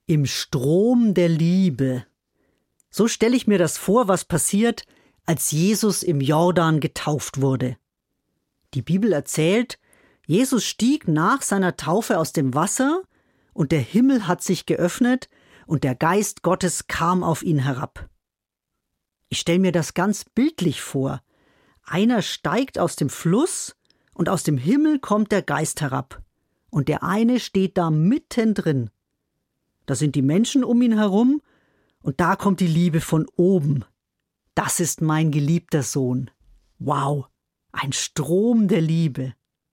Im Strom der Liebe. So stelle ich mir das vor, was passiert, als Jesus im Jordan getauft wurde. Die Bibel erzählt, Jesus stieg nach seiner Taufe aus dem Wasser und der Himmel hat sich geöffnet und der Geist Gottes kam auf ihn herab. Ich stelle mir das ganz bildlich vor. Einer steigt aus dem Fluss und aus dem Himmel kommt der Geist herab. Und der eine steht da mittendrin. Da sind die Menschen um ihn herum und da kommt die Liebe von oben. Das ist mein geliebter Sohn. Wow, ein Strom der Liebe.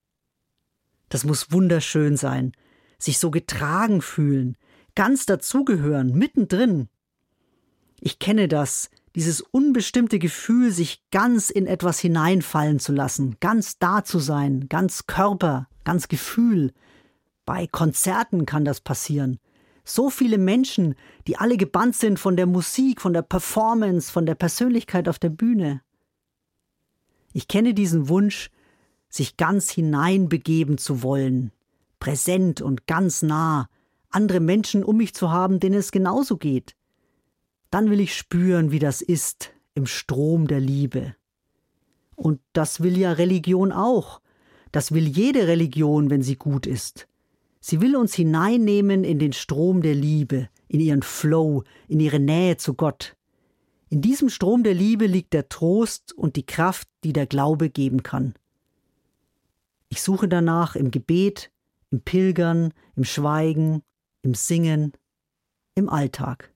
Das muss wunderschön sein, sich so getragen fühlen, ganz dazugehören, mittendrin. Ich kenne das, dieses unbestimmte Gefühl, sich ganz in etwas hineinfallen zu lassen, ganz da zu sein, ganz Körper, ganz Gefühl. Bei Konzerten kann das passieren. So viele Menschen, die alle gebannt sind von der Musik, von der Performance, von der Persönlichkeit auf der Bühne. Ich kenne diesen Wunsch, sich ganz hineinbegeben zu wollen, präsent und ganz nah, andere Menschen um mich zu haben, denen es genauso geht. Dann will ich spüren, wie das ist, im Strom der Liebe. Und das will ja Religion auch. Das will jede Religion, wenn sie gut ist. Sie will uns hineinnehmen in den Strom der Liebe, in ihren Flow, in ihre Nähe zu Gott. In diesem Strom der Liebe liegt der Trost und die Kraft, die der Glaube geben kann. Ich suche danach im Gebet, im Pilgern, im Schweigen, im Singen, im Alltag.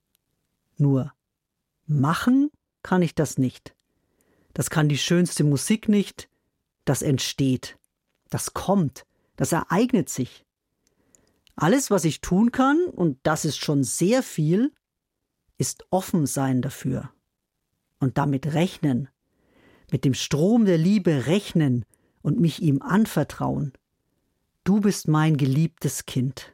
Nur machen kann ich das nicht. Das kann die schönste Musik nicht. Das entsteht. Das kommt. Das ereignet sich. Alles, was ich tun kann, und das ist schon sehr viel, ist offen sein dafür. Und damit rechnen. Mit dem Strom der Liebe rechnen und mich ihm anvertrauen. Du bist mein geliebtes Kind.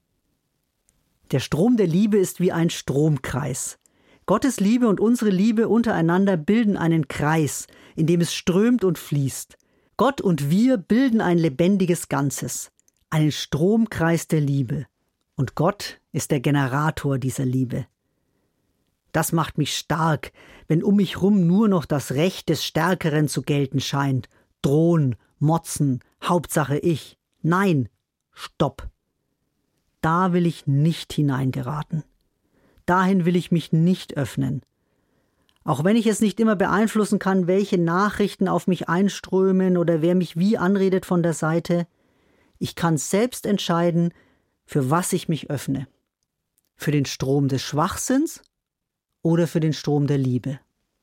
Der Strom der Liebe ist wie ein Stromkreis. Gottes Liebe und unsere Liebe untereinander bilden einen Kreis, in dem es strömt und fließt. Gott und wir bilden ein lebendiges Ganzes, einen Stromkreis der Liebe. Und Gott ist der Generator dieser Liebe. Das macht mich stark, wenn um mich rum nur noch das Recht des Stärkeren zu gelten scheint. Drohen, motzen, Hauptsache ich. Nein, stopp. Da will ich nicht hineingeraten. Dahin will ich mich nicht öffnen. Auch wenn ich es nicht immer beeinflussen kann, welche Nachrichten auf mich einströmen oder wer mich wie anredet von der Seite, ich kann selbst entscheiden, für was ich mich öffne. Für den Strom des Schwachsinns oder für den Strom der Liebe.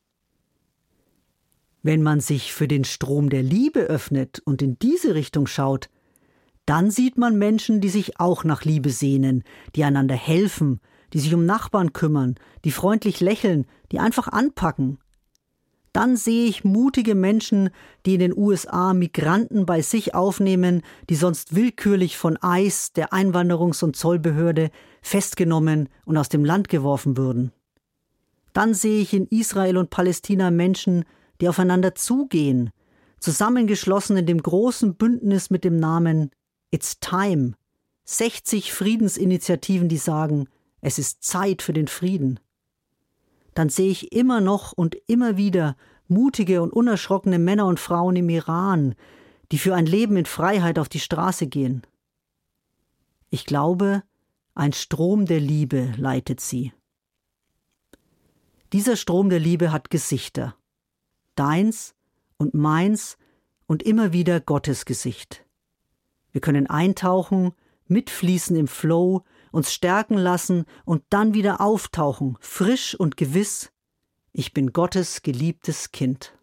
Wenn man sich für den Strom der Liebe öffnet und in diese Richtung schaut, dann sieht man Menschen, die sich auch nach Liebe sehnen, die einander helfen, die sich um Nachbarn kümmern, die freundlich lächeln, die einfach anpacken. Dann sehe ich mutige Menschen, die in den USA Migranten bei sich aufnehmen, die sonst willkürlich von ICE, der Einwanderungs- und Zollbehörde, festgenommen und aus dem Land geworfen würden. Dann sehe ich in Israel und Palästina Menschen, die aufeinander zugehen, zusammengeschlossen in dem großen Bündnis mit dem Namen It's Time. 60 Friedensinitiativen, die sagen, es ist Zeit für den Frieden. Dann sehe ich immer noch und immer wieder mutige und unerschrockene Männer und Frauen im Iran, die für ein Leben in Freiheit auf die Straße gehen. Ich glaube, ein Strom der Liebe leitet sie. Dieser Strom der Liebe hat Gesichter. Deins und meins und immer wieder Gottes Gesicht. Wir können eintauchen, mitfließen im Flow, uns stärken lassen und dann wieder auftauchen, frisch und gewiss. Ich bin Gottes geliebtes Kind.